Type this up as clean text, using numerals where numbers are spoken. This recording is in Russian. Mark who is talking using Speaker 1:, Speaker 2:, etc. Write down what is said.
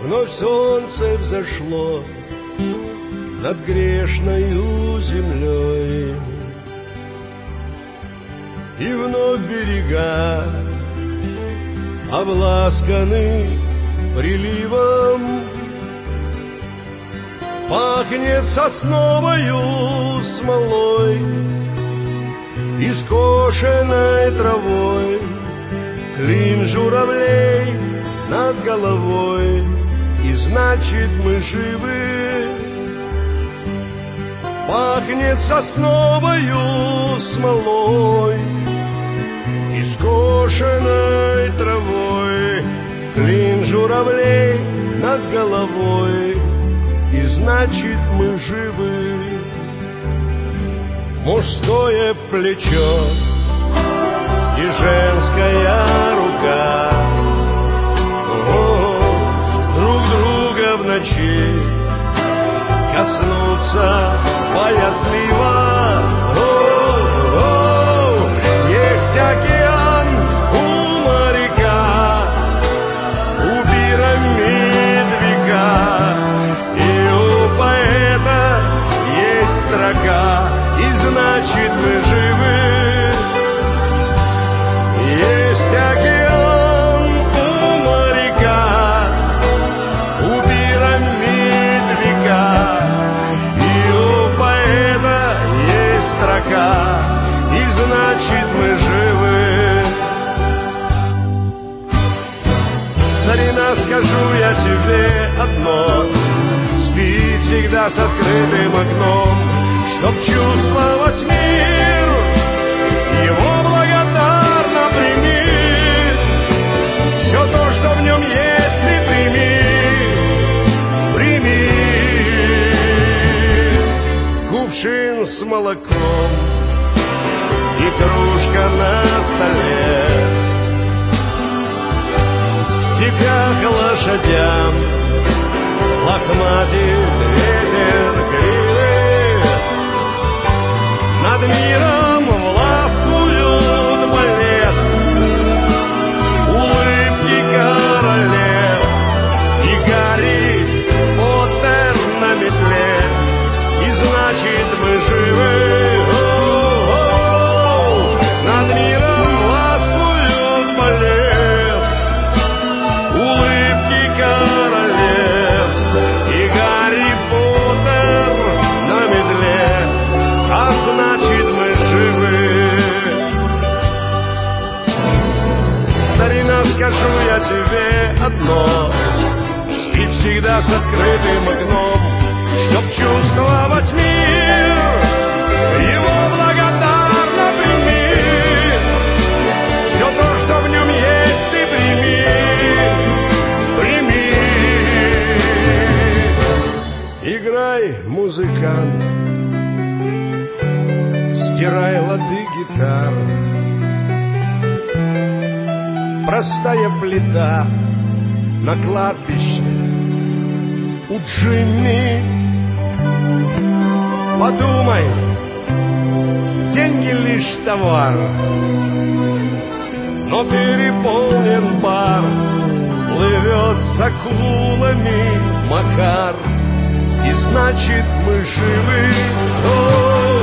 Speaker 1: Вновь солнце взошло над грешною землей, и вновь берега обласканы приливом. Пахнет сосновою смолой и скошенной травой, клин журавлей над головой, и значит мы живы. Пахнет сосновою смолой и скошенной травой, клин журавлей над головой, и значит мы живы. Мужское плечо и женская рука друг друга в ночи коснуться боязливо. Есть океан у моряка, у пирамид века, и у поэта есть строка, и значит мы живы. Есть океан у моряка, у пирамид века, и у поэта есть строка, и значит мы живы. Старина, скажу я тебе одно: спи всегда с открытым окном, чтоб чувствовать мир, его благодарно прими. Все то, что в нем есть, ты прими. Кувшин с молоком и кружка на столе, в степях лошадям лохматит ветер кривый, над миром властвуют балет, улыбки королев, и Гарри Поттер на метле, и значит мы живы. Над миром властвуют балет, улыбки королев, и Гарри Поттер на метле, а значит мы живы. Старина, скажу я тебе одно: спи всегда с открытым окном, чтоб чувствовать мир, его благодарно прими. Все то, что в нем есть, ты прими. Играй, музыкант, стирай лады гитар, простая плита на кладбище у Джимми. Подумай, деньги лишь товар, но переполнен бар, плывет с акулами Макар, и значит мы живы.